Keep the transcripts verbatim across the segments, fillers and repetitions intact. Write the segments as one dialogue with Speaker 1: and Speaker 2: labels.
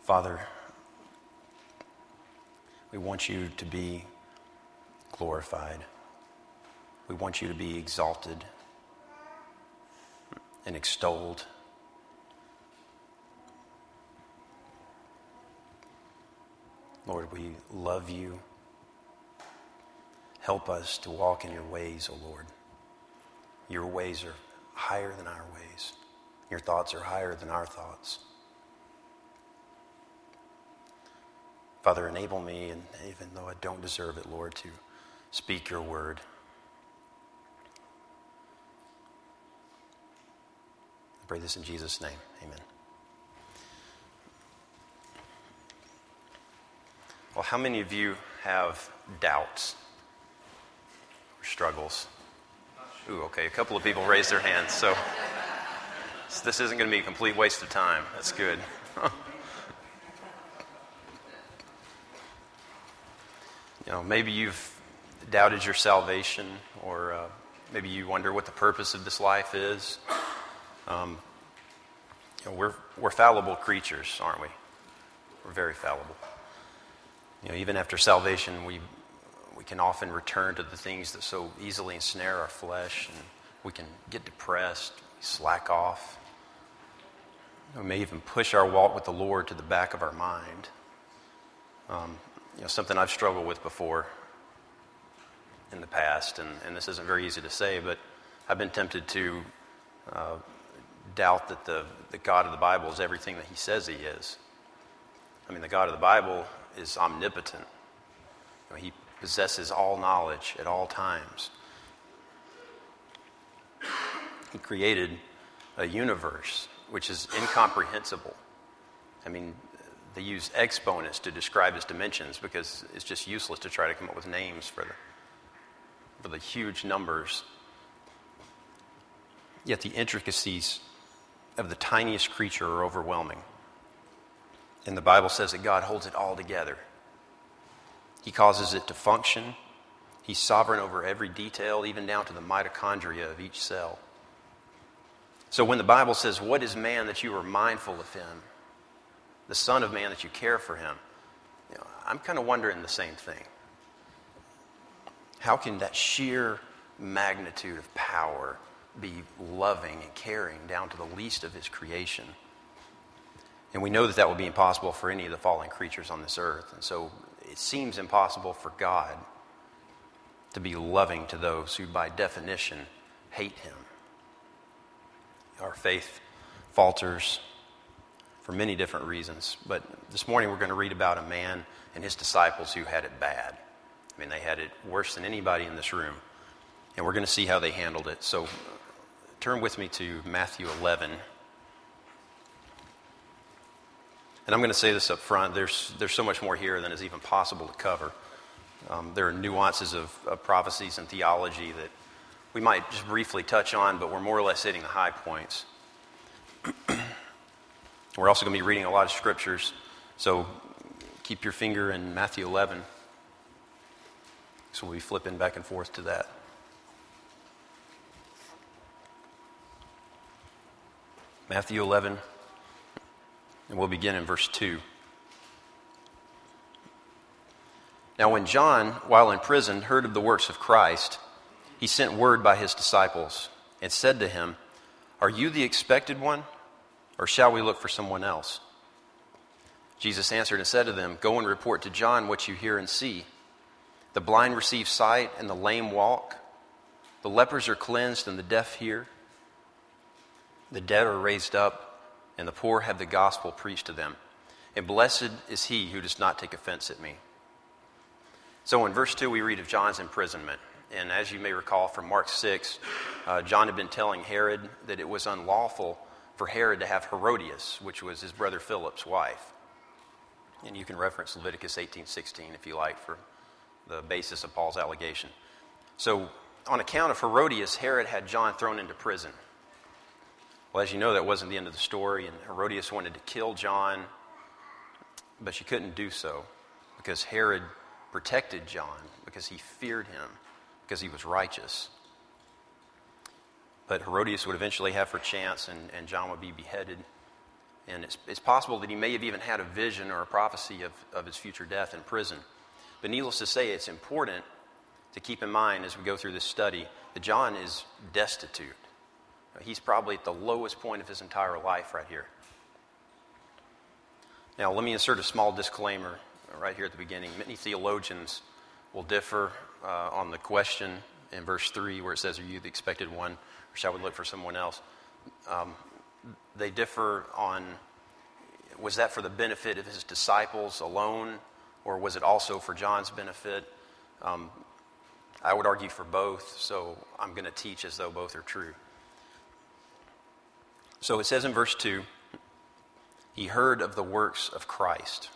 Speaker 1: Father, we want you to be glorified. We want you to be exalted and extolled. Lord, we love you. Help us to walk in your ways, O Lord. Your ways are higher than our ways. Your thoughts are higher than our thoughts. Father, enable me, and even though I don't deserve it, Lord, to speak your word. I pray this in Jesus' name. Amen. Well, how many of you have doubts or struggles? Ooh, okay, a couple of people raised their hands, so, so this isn't going to be a complete waste of time. That's good. You know, maybe you've doubted your salvation, or uh, maybe you wonder what the purpose of this life is. Um, you know, we're we're fallible creatures, aren't we? We're very fallible. You know, even after salvation, we we can often return to the things that so easily ensnare our flesh, and we can get depressed, slack off. We may even push our walk with the Lord to the back of our mind. Um, you know, something I've struggled with before in the past, and, and this isn't very easy to say, but I've been tempted to uh, doubt that the, the God of the Bible is everything that he says he is. I mean, the God of the Bible is omnipotent. You know, he possesses all knowledge at all times. He created a universe which is incomprehensible. I mean, they use exponents to describe its dimensions because it's just useless to try to come up with names for the, for the huge numbers. Yet the intricacies of the tiniest creature are overwhelming. And the Bible says that God holds it all together. He causes it to function. He's sovereign over every detail, even down to the mitochondria of each cell. So when the Bible says, "What is man that you are mindful of him? The Son of Man that you care for him," you know, I'm kind of wondering the same thing. How can that sheer magnitude of power be loving and caring down to the least of his creation? And we know that that would be impossible for any of the fallen creatures on this earth. And so it seems impossible for God to be loving to those who, by definition, hate him. Our faith falters for many different reasons. But this morning we're going to read about a man and his disciples who had it bad. I mean, they had it worse than anybody in this room. And we're going to see how they handled it. So turn with me to Matthew eleven. And I'm going to say this up front. There's, there's so much more here than is even possible to cover. Um, there are nuances of, of prophecies and theology that we might just briefly touch on, but we're more or less hitting the high points. We're also going to be reading a lot of scriptures, so keep your finger in Matthew eleven. So we'll be flipping back and forth to that. Matthew eleven, and we'll begin in verse two. Now when John, while in prison, heard of the works of Christ, he sent word by his disciples and said to him, "Are you the expected one, or shall we look for someone else?" Jesus answered and said to them, "Go and report to John what you hear and see. The blind receive sight, and the lame walk. The lepers are cleansed, and the deaf hear. The dead are raised up, and the poor have the gospel preached to them. And blessed is he who does not take offense at me." So in verse two we read of John's imprisonment. And as you may recall from Mark six, uh, John had been telling Herod that it was unlawful for Herod to have Herodias, which was his brother Philip's wife. And you can reference Leviticus eighteen sixteen if you like for the basis of Paul's allegation. So on account of Herodias, Herod had John thrown into prison. Well, as you know, that wasn't the end of the story, and Herodias wanted to kill John, but she couldn't do so because Herod protected John, because he feared him, because he was righteous. But Herodias would eventually have her chance, and, and John would be beheaded. And it's, it's possible that he may have even had a vision or a prophecy of, of his future death in prison. But needless to say, it's important to keep in mind as we go through this study that John is destitute. He's probably at the lowest point of his entire life right here. Now, let me insert a small disclaimer right here at the beginning. Many theologians will differ uh, on the question in verse three where it says, "Are you the expected one, or shall we look for someone else?" Um, they differ on, was that for the benefit of his disciples alone, or was it also for John's benefit? Um, I would argue for both, so I'm going to teach as though both are true. So it says in verse two, he heard of the works of Christ.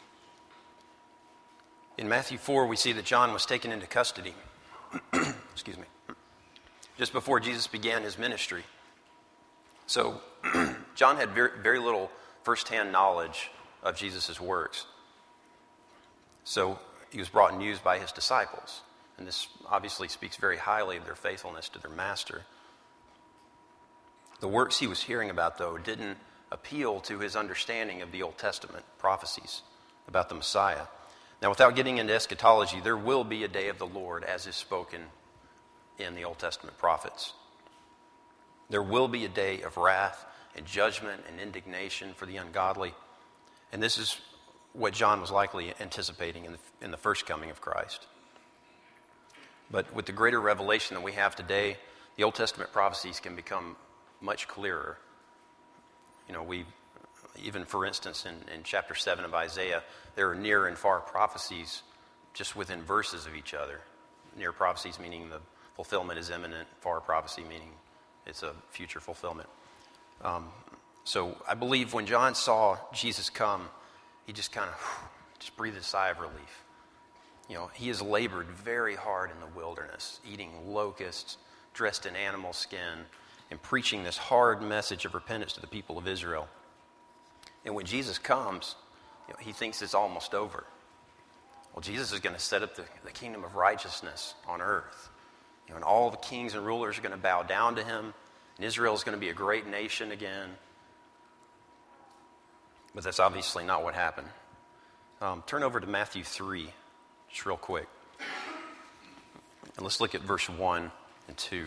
Speaker 1: In Matthew four, we see that John was taken into custody, excuse me, just before Jesus began his ministry. So John had very, very little firsthand knowledge of Jesus' works. So he was brought news by his disciples. And this obviously speaks very highly of their faithfulness to their master. The works he was hearing about, though, didn't appeal to his understanding of the Old Testament prophecies about the Messiah. Now, without getting into eschatology, there will be a day of the Lord as is spoken in the Old Testament prophets. There will be a day of wrath and judgment and indignation for the ungodly. And this is what John was likely anticipating in the, in the first coming of Christ. But with the greater revelation that we have today, the Old Testament prophecies can become much clearer. You know, we, even for instance, in, in chapter seven of Isaiah, there are near and far prophecies just within verses of each other. Near prophecies meaning the fulfillment is imminent, far prophecy meaning it's a future fulfillment. Um, so I believe when John saw Jesus come, he just kind of just breathed a sigh of relief. You know, he has labored very hard in the wilderness, eating locusts, dressed in animal skin, and preaching this hard message of repentance to the people of Israel. And when Jesus comes, you know, he thinks it's almost over. Well, Jesus is going to set up the, the kingdom of righteousness on earth. You know, and all the kings and rulers are going to bow down to him, and Israel is going to be a great nation again. But that's obviously not what happened. Um, turn over to Matthew three, just real quick. And let's look at verse one and two.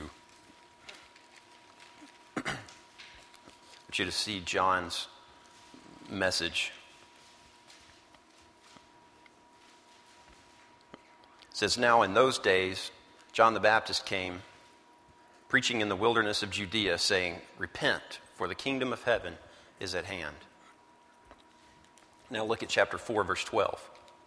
Speaker 1: I want you to see John's message. It says, "Now in those days, John the Baptist came, preaching in the wilderness of Judea, saying, 'Repent, for the kingdom of heaven is at hand.'" Now look at chapter four, verse twelve.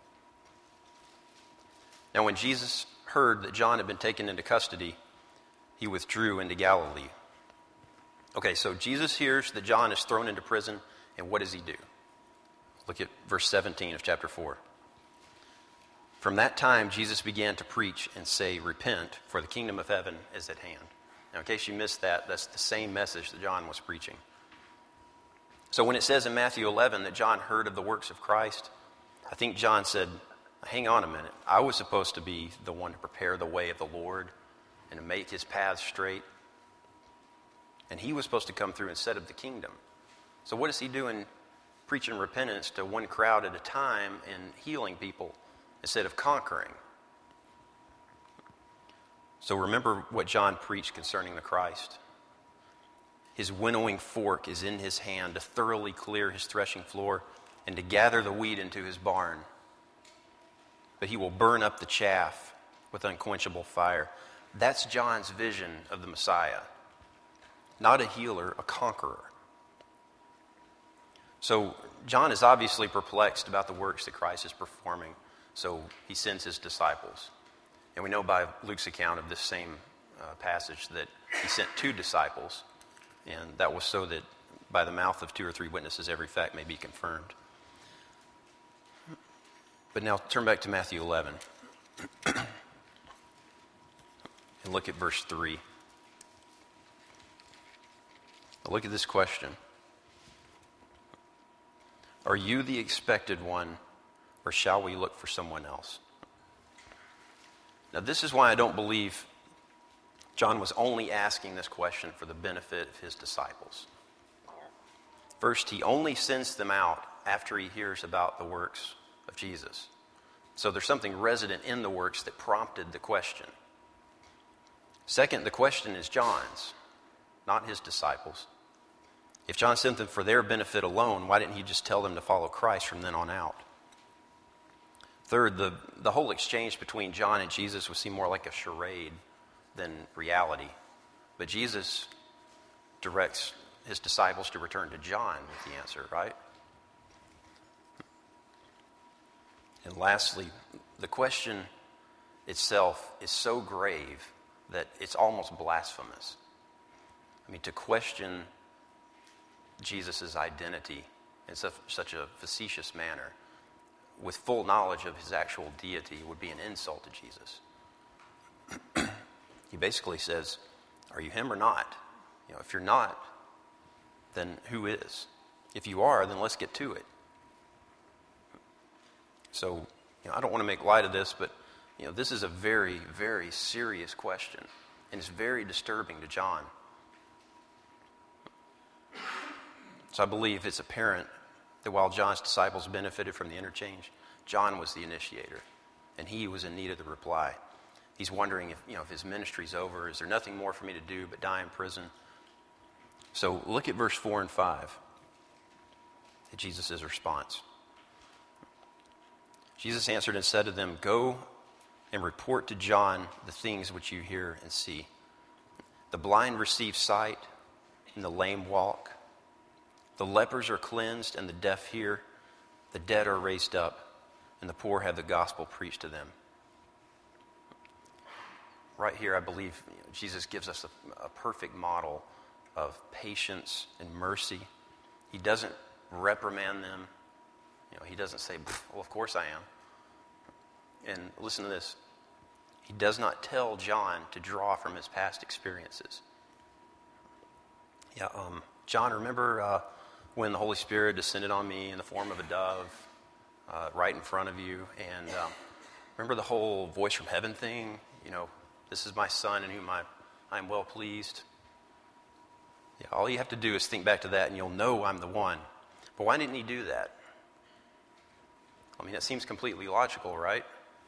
Speaker 1: "Now when Jesus heard that John had been taken into custody, he withdrew into Galilee." Okay, so Jesus hears that John is thrown into prison, and what does he do? Look at verse seventeen of chapter four. "From that time, Jesus began to preach and say, 'Repent, for the kingdom of heaven is at hand.'" Now, in case you missed that, that's the same message that John was preaching. So when it says in Matthew eleven that John heard of the works of Christ, I think John said, hang on a minute. I was supposed to be the one to prepare the way of the Lord and to make his path straight. And he was supposed to come through and set up the kingdom. So what is he doing preaching repentance to one crowd at a time and healing people instead of conquering? So remember what John preached concerning the Christ. His winnowing fork is in his hand to thoroughly clear his threshing floor and to gather the wheat into his barn. But he will burn up the chaff with unquenchable fire. That's John's vision of the Messiah. Not a healer, a conqueror. So John is obviously perplexed about the works that Christ is performing. So he sends his disciples. And we know by Luke's account of this same uh, passage that he sent two disciples. And that was so that by the mouth of two or three witnesses, every fact may be confirmed. But now turn back to Matthew eleven. And look at verse three. Now look at this question. Are you the expected one, or shall we look for someone else? Now this is why I don't believe John was only asking this question for the benefit of his disciples. First, he only sends them out after he hears about the works of Jesus. So there's something resident in the works that prompted the question. Second, the question is John's, not his disciples. If John sent them for their benefit alone, why didn't he just tell them to follow Christ from then on out? Third, the, the whole exchange between John and Jesus would seem more like a charade than reality. But Jesus directs his disciples to return to John with the answer, right? And lastly, the question itself is so grave that it's almost blasphemous. I mean, to question Jesus' identity in such, such a facetious manner with full knowledge of his actual deity would be an insult to Jesus. He basically says, are you him or not? You know, if you're not, then who is? If you are, then let's get to it. So, you know, I don't want to make light of this, but you know, this is a very, very serious question, and it's very disturbing to John. So I believe it's apparent that while John's disciples benefited from the interchange, John was the initiator, and he was in need of the reply. He's wondering if, you know, if his ministry's over. Is there nothing more for me to do but die in prison? So look at verse four and five, at Jesus' response. Jesus answered and said to them, go and report to John the things which you hear and see. The blind receive sight, and the lame walk. The lepers are cleansed, and the deaf hear. The dead are raised up, and the poor have the gospel preached to them. Right here, I believe you know, Jesus gives us a, a perfect model of patience and mercy. He doesn't reprimand them. You know, he doesn't say, well, of course I am. And listen to this. He does not tell John to draw from his past experiences. Yeah, um, John, remember uh, when the Holy Spirit descended on me in the form of a dove uh, right in front of you? And um, remember the whole voice from heaven thing? You know, this is my son in whom I, I am well pleased. Yeah, all you have to do is think back to that and you'll know I'm the one. But why didn't he do that? I mean, that seems completely logical, right?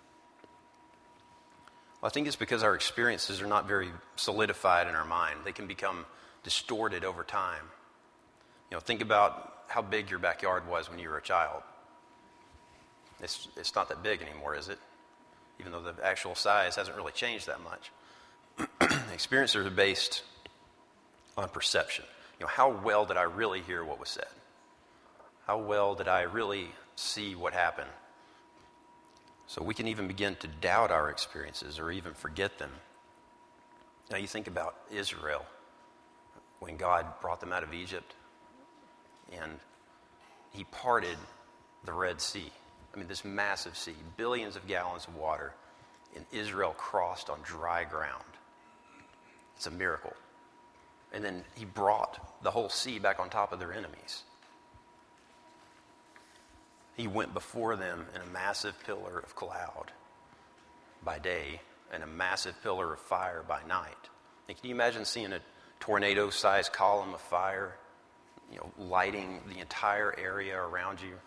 Speaker 1: Well, I think it's because our experiences are not very solidified in our mind. They can become distorted over time. You know, think about how big your backyard was when you were a child. It's, it's not that big anymore, is it? Even though the actual size hasn't really changed that much. Experiences are based on perception. You know, how well did I really hear what was said? How well did I really see what happened? So we can even begin to doubt our experiences or even forget them. Now you think about Israel when God brought them out of Egypt and he parted the Red Sea. I mean, this massive sea, billions of gallons of water, and Israel crossed on dry ground. It's a miracle. And then he brought the whole sea back on top of their enemies. He went before them in a massive pillar of cloud by day and a massive pillar of fire by night. And can you imagine seeing a tornado-sized column of fire, you know, lighting the entire area around you?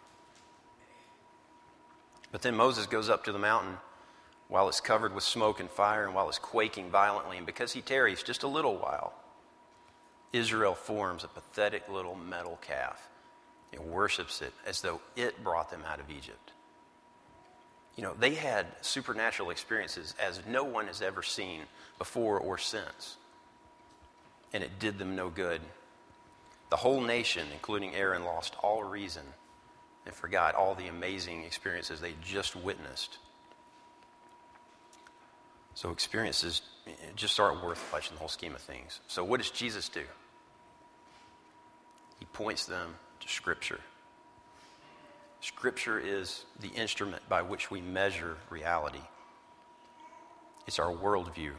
Speaker 1: But then Moses goes up to the mountain while it's covered with smoke and fire and while it's quaking violently. And because he tarries just a little while, Israel forms a pathetic little metal calf and worships it as though it brought them out of Egypt. You know, they had supernatural experiences as no one has ever seen before or since. And it did them no good. The whole nation, including Aaron, lost all reason and forgot all the amazing experiences they just witnessed. So experiences just aren't worth much in the whole scheme of things. So what does Jesus do? He points them to Scripture. Scripture is the instrument by which we measure reality. It's our worldview.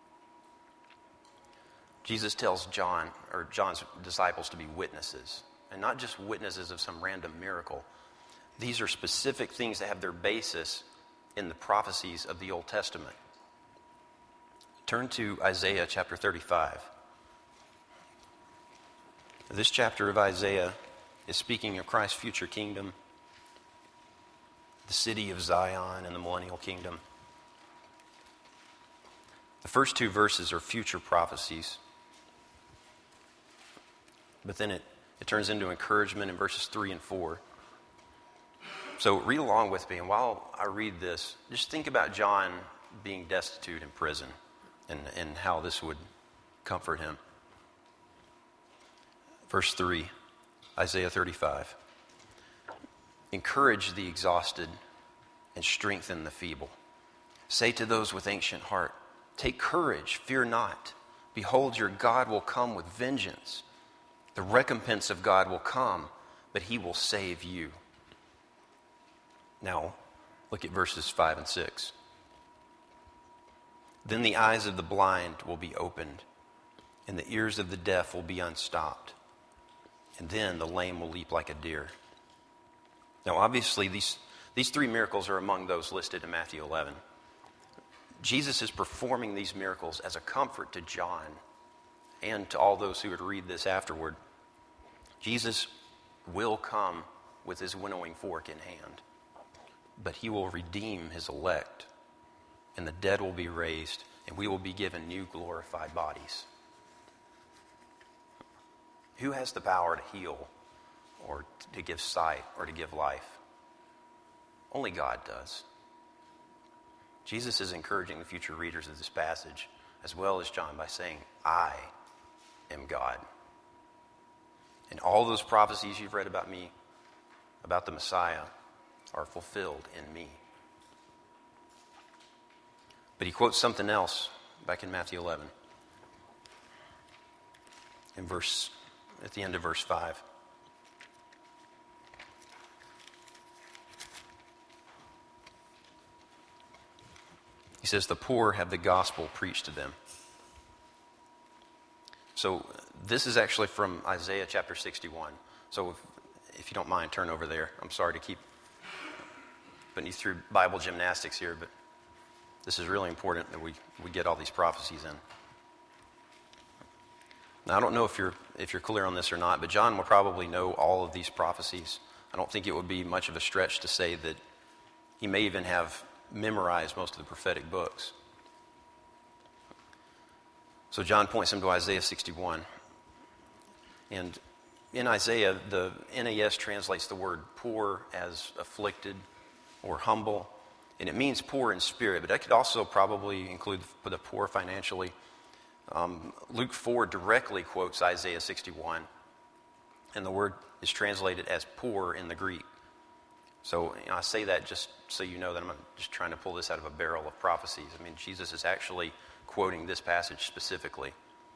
Speaker 1: Jesus tells John, or John's disciples, to be witnesses, and not just witnesses of some random miracle. These are specific things that have their basis in the prophecies of the Old Testament. Turn to Isaiah chapter thirty-five. This chapter of Isaiah is speaking of Christ's future kingdom, the city of Zion and the millennial kingdom. The first two verses are future prophecies, but then it, it turns into encouragement in verses three and four. So read along with me, and while I read this, just think about John being destitute in prison and, and how this would comfort him. Verse three, Isaiah thirty-five. Encourage the exhausted and strengthen the feeble. Say to those with ancient heart, take courage, fear not. Behold, your God will come with vengeance. The recompense of God will come, but he will save you. Now, look at verses five and six. Then the eyes of the blind will be opened, and the ears of the deaf will be unstopped. And then the lame will leap like a deer. Now, obviously, these, these three miracles are among those listed in Matthew eleven. Jesus is performing these miracles as a comfort to John and to all those who would read this afterward. Jesus will come with his winnowing fork in hand, but he will redeem his elect, and the dead will be raised, and we will be given new glorified bodies. Who has the power to heal or to give sight or to give life? Only God does. Jesus is encouraging the future readers of this passage, as well as John, by saying, I am God. And all those prophecies you've read about me, about the Messiah, are fulfilled in me. But he quotes something else back in Matthew eleven. In verse, at the end of verse five. He says, the poor have the gospel preached to them. So this is actually from Isaiah chapter sixty-one. So if, if you don't mind, turn over there. I'm sorry to keep putting you through Bible gymnastics here, but this is really important that we, we get all these prophecies in. Now, I don't know if you're if you're clear on this or not, but John will probably know all of these prophecies. I don't think it would be much of a stretch to say that he may even have memorized most of the prophetic books. So John points him to Isaiah sixty-one. And in Isaiah, the N A S translates the word poor as afflicted or humble. And it means poor in spirit, but that could also probably include the poor financially. Um, Luke four directly quotes Isaiah sixty-one, and the word is translated as poor in the Greek. So you know, I say that just so you know that I'm not just trying to pull this out of a barrel of prophecies. I mean, Jesus is actually quoting this passage specifically.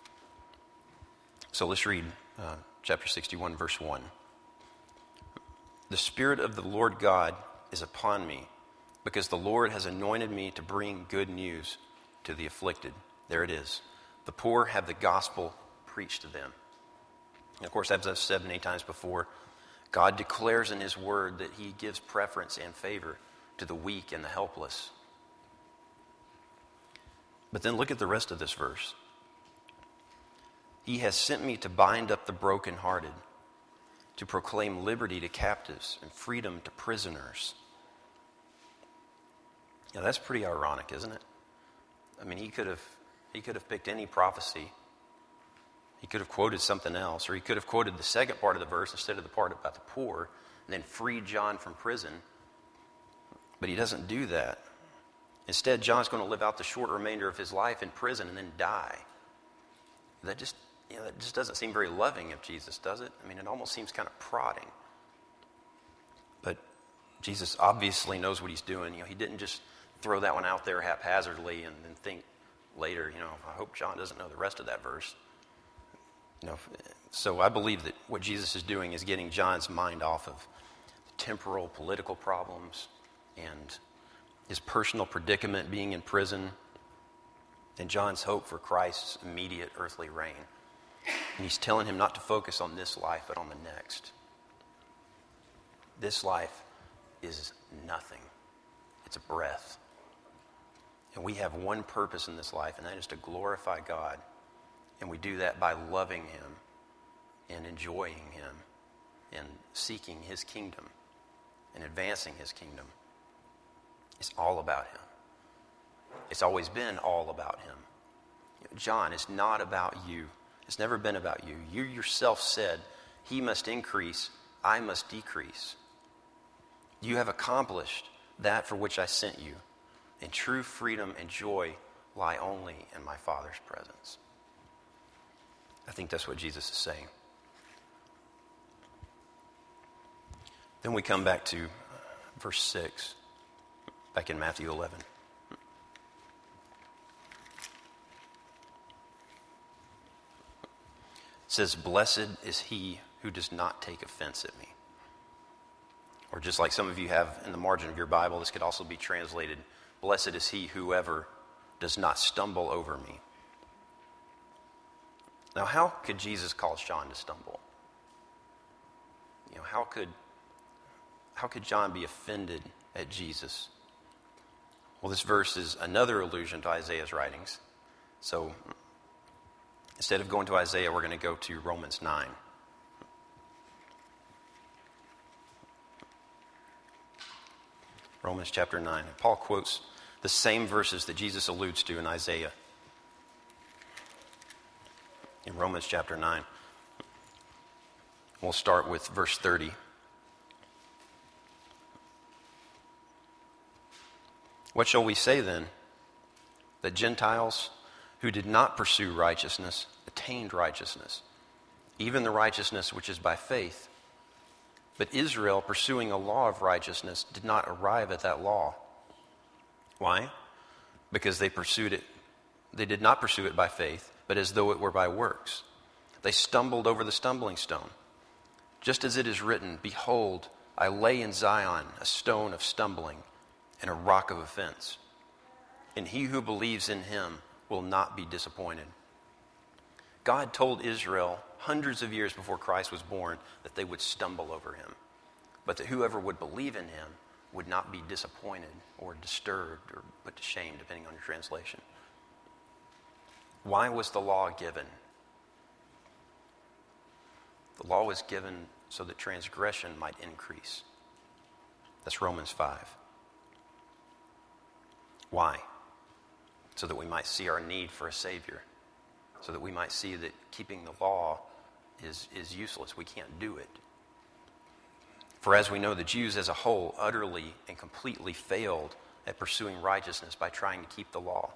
Speaker 1: So let's read uh, chapter sixty-one, verse one. The Spirit of the Lord God is upon me, because the Lord has anointed me to bring good news to the afflicted. There it is. The poor have the gospel preached to them. And of course, as I've said many times before, God declares in his word that he gives preference and favor to the weak and the helpless. But then look at the rest of this verse. He has sent me to bind up the brokenhearted, to proclaim liberty to captives and freedom to prisoners. Now that's pretty ironic, isn't it? I mean, he could have he could have picked any prophecy. He could have quoted something else, or he could have quoted the second part of the verse instead of the part about the poor, and then freed John from prison. But he doesn't do that. Instead, John's going to live out the short remainder of his life in prison and then die. That just, you know, that just doesn't seem very loving of Jesus, does it? I mean, it almost seems kind of prodding. But Jesus obviously knows what he's doing. You know, he didn't just throw that one out there haphazardly and then think later, you know, I hope John doesn't know the rest of that verse. You know, so I believe that what Jesus is doing is getting John's mind off of temporal political problems and his personal predicament being in prison and John's hope for Christ's immediate earthly reign. And he's telling him not to focus on this life, but on the next. This life is nothing. It's a breath. And we have one purpose in this life, and that is to glorify God. And we do that by loving him and enjoying him in seeking his kingdom and advancing his kingdom. It's all about him. It's always been all about him. John, it's not about you. It's never been about you. You yourself said, he must increase, I must decrease. You have accomplished that for which I sent you, and true freedom and joy lie only in my Father's presence. I think that's what Jesus is saying. Then we come back to verse six, back in Matthew eleven. It says, "Blessed is he who does not take offense at me." Or just like some of you have in the margin of your Bible, this could also be translated, "Blessed is he whoever does not stumble over me." Now, how could Jesus cause John to stumble? You know, how could how could John be offended at Jesus? Well, this verse is another allusion to Isaiah's writings. So instead of going to Isaiah, we're going to go to Romans nine. Romans chapter nine. Paul quotes the same verses that Jesus alludes to in Isaiah. In Romans chapter nine. We'll start with verse thirty. "What shall we say then? That Gentiles who did not pursue righteousness attained righteousness, even the righteousness which is by faith. But Israel, pursuing a law of righteousness, did not arrive at that law." Why? Because they pursued it. They did not pursue it by faith, but as though it were by works. They stumbled over the stumbling stone. Just as it is written, "Behold, I lay in Zion a stone of stumbling and a rock of offense. And he who believes in him will not be disappointed." God told Israel hundreds of years before Christ was born that they would stumble over him, but that whoever would believe in him would not be disappointed or disturbed or put to shame, depending on your translation. Why was the law given? The law was given so that transgression might increase. That's Romans five. Why? So that we might see our need for a Savior. So that we might see that keeping the law is, is useless. We can't do it. For as we know, the Jews as a whole utterly and completely failed at pursuing righteousness by trying to keep the law.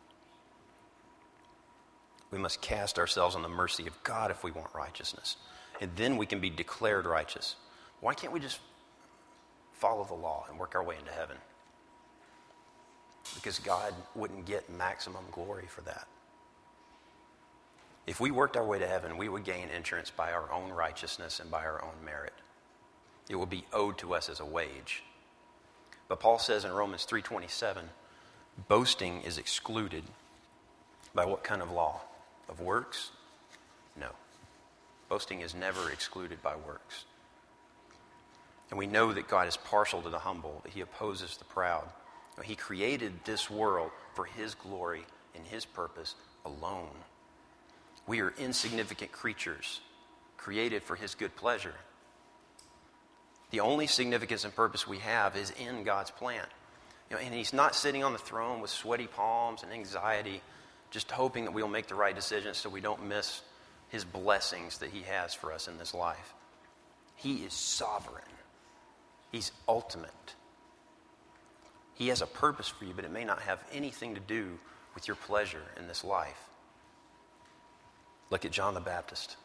Speaker 1: We must cast ourselves on the mercy of God if we want righteousness. And then we can be declared righteous. Why can't we just follow the law and work our way into heaven? Because God wouldn't get maximum glory for that. If we worked our way to heaven, we would gain entrance by our own righteousness and by our own merit. It will be owed to us as a wage. But Paul says in Romans three twenty-seven, boasting is excluded by what kind of law? Of works? No. Boasting is never excluded by works. And we know that God is partial to the humble, that he opposes the proud. He created this world for his glory and his purpose alone. We are insignificant creatures created for his good pleasure. The only significance and purpose we have is in God's plan. You know, and he's not sitting on the throne with sweaty palms and anxiety, just hoping that we'll make the right decisions so we don't miss his blessings that he has for us in this life. He is sovereign. He's ultimate. He has a purpose for you, but it may not have anything to do with your pleasure in this life. Look at John the Baptist.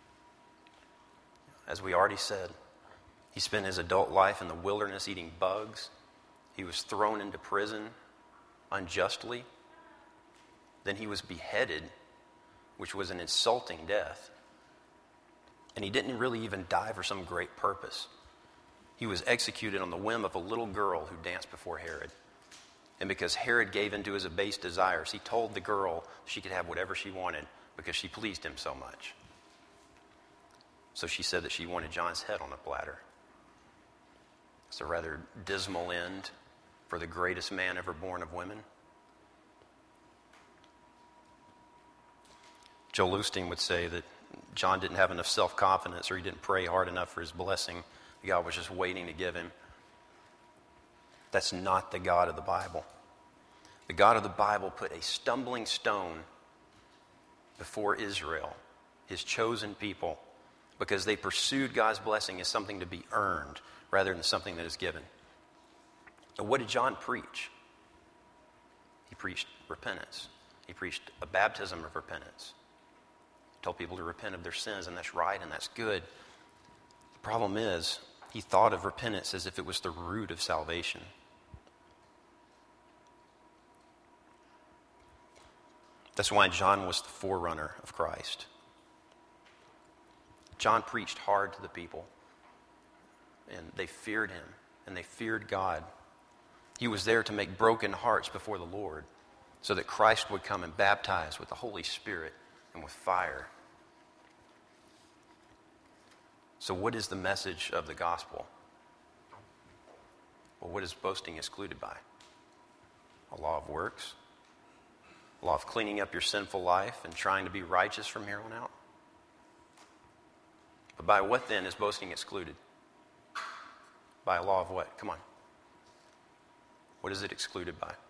Speaker 1: As we already said, he spent his adult life in the wilderness eating bugs. He was thrown into prison unjustly. Then he was beheaded, which was an insulting death. And he didn't really even die for some great purpose. He was executed on the whim of a little girl who danced before Herod. And because Herod gave in to his abased desires, he told the girl she could have whatever she wanted because she pleased him so much. So she said that she wanted John's head on a platter. It's a rather dismal end for the greatest man ever born of women. Joel Osteen would say that John didn't have enough self-confidence or he didn't pray hard enough for his blessing. God was just waiting to give him. That's not the God of the Bible. The God of the Bible put a stumbling stone before Israel, his chosen people, because they pursued God's blessing as something to be earned rather than something that is given. So what did John preach? He preached repentance. He preached a baptism of repentance. He told people to repent of their sins, and that's right and that's good. The problem is, he thought of repentance as if it was the root of salvation. That's why John was the forerunner of Christ. John preached hard to the people, and they feared him, and they feared God. He was there to make broken hearts before the Lord, so that Christ would come and baptize with the Holy Spirit and with fire. So what is the message of the gospel? Well, what is boasting excluded by? A law of works? A law of cleaning up your sinful life and trying to be righteous from here on out? But by what then is boasting excluded? By a law of what? Come on. What is it excluded by?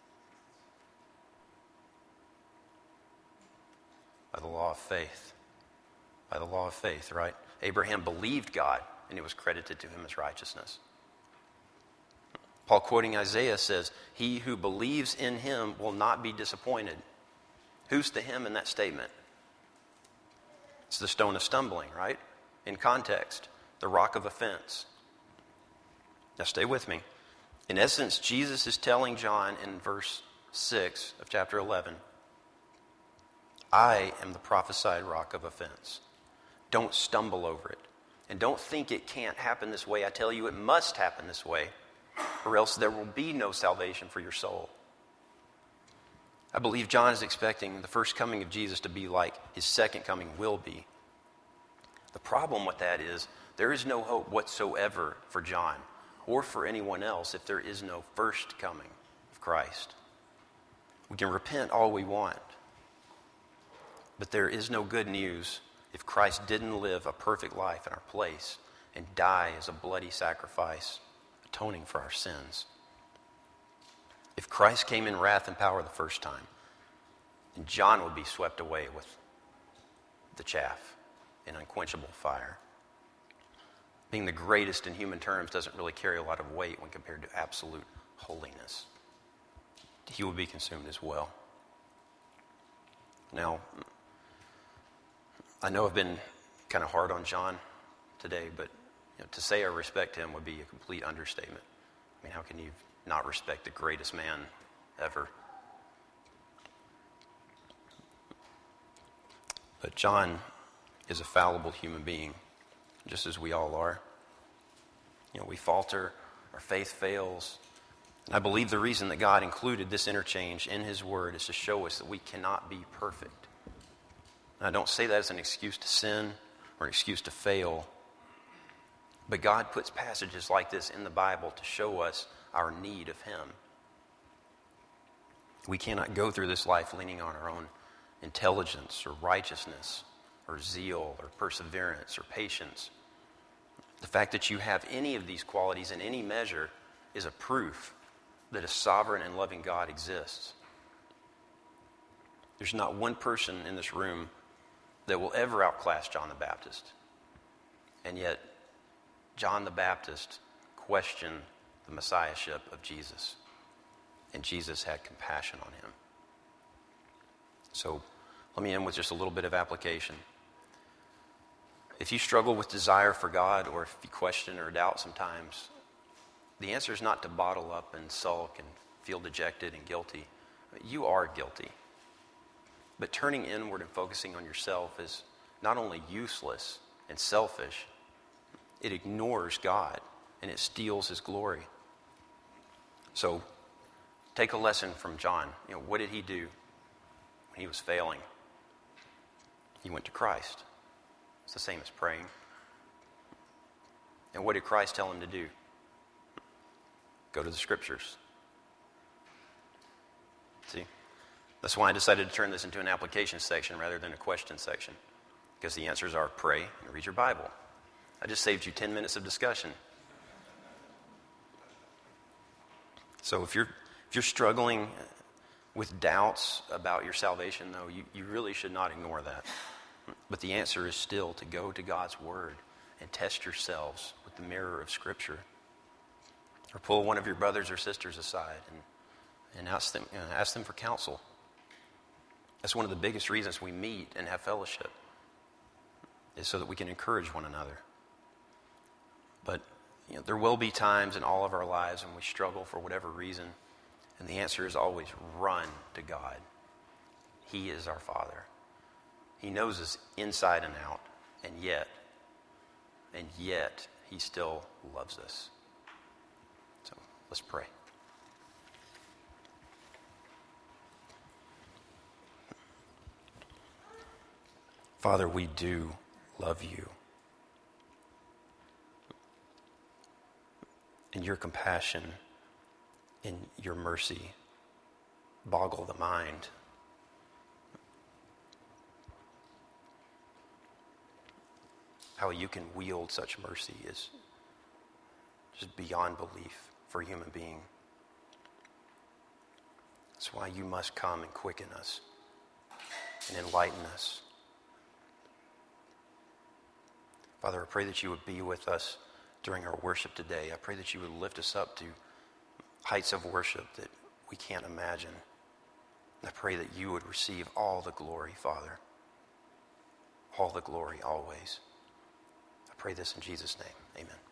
Speaker 1: By the law of faith. By the law of faith, right? Abraham believed God, and it was credited to him as righteousness. Paul, quoting Isaiah, says, "He who believes in him will not be disappointed." Who's the him in that statement? It's the stone of stumbling, right? In context, the rock of offense. Now stay with me. In essence, Jesus is telling John in verse six of chapter eleven, I am the prophesied rock of offense. Don't stumble over it. And don't think it can't happen this way. I tell you, it must happen this way, or else there will be no salvation for your soul. I believe John is expecting the first coming of Jesus to be like his second coming will be. The problem with that is there is no hope whatsoever for John or for anyone else if there is no first coming of Christ. We can repent all we want, but there is no good news if Christ didn't live a perfect life in our place and die as a bloody sacrifice, atoning for our sins. If Christ came in wrath and power the first time, then John would be swept away with the chaff in unquenchable fire. Being the greatest in human terms doesn't really carry a lot of weight when compared to absolute holiness. He will be consumed as well. Now, I know I've been kind of hard on John today, but you know, to say I respect him would be a complete understatement. I mean, how can you not respect the greatest man ever? But John is a fallible human being, just as we all are. You know, we falter, our faith fails. And I believe the reason that God included this interchange in his word is to show us that we cannot be perfect. And I don't say that as an excuse to sin or an excuse to fail. But God puts passages like this in the Bible to show us our need of him. We cannot go through this life leaning on our own intelligence or righteousness or zeal or perseverance or patience. The fact that you have any of these qualities in any measure is a proof that a sovereign and loving God exists. There's not one person in this room that will ever outclass John the Baptist. And yet, John the Baptist questioned the messiahship of Jesus. And Jesus had compassion on him. So, let me end with just a little bit of application. If you struggle with desire for God, or if you question or doubt sometimes, the answer is not to bottle up and sulk and feel dejected and guilty. You are guilty. But turning inward and focusing on yourself is not only useless and selfish, it ignores God and it steals his glory. So, take a lesson from John. You know, what did he do when he was failing? He went to Christ. It's the same as praying. And what did Christ tell him to do? Go to the scriptures. See? That's why I decided to turn this into an application section rather than a question section. Because the answers are pray and read your Bible. I just saved you ten minutes of discussion. So if you're if you're struggling with doubts about your salvation, though, you, you really should not ignore that. But the answer is still to go to God's Word and test yourselves with the mirror of Scripture. Or pull one of your brothers or sisters aside and, and ask them, you know, ask them for counsel. That's one of the biggest reasons we meet and have fellowship, is so that we can encourage one another. But you know, there will be times in all of our lives when we struggle for whatever reason, and the answer is always run to God. He is our Father. He knows us inside and out, and yet, and yet, He still loves us. So let's pray. Father, we do love you. And your compassion and your mercy boggle the mind. How you can wield such mercy is just beyond belief for a human being. That's why you must come and quicken us and enlighten us. Father, I pray that you would be with us during our worship today. I pray that you would lift us up to heights of worship that we can't imagine. I pray that you would receive all the glory, Father. All the glory, always. I pray this in Jesus' name. Amen.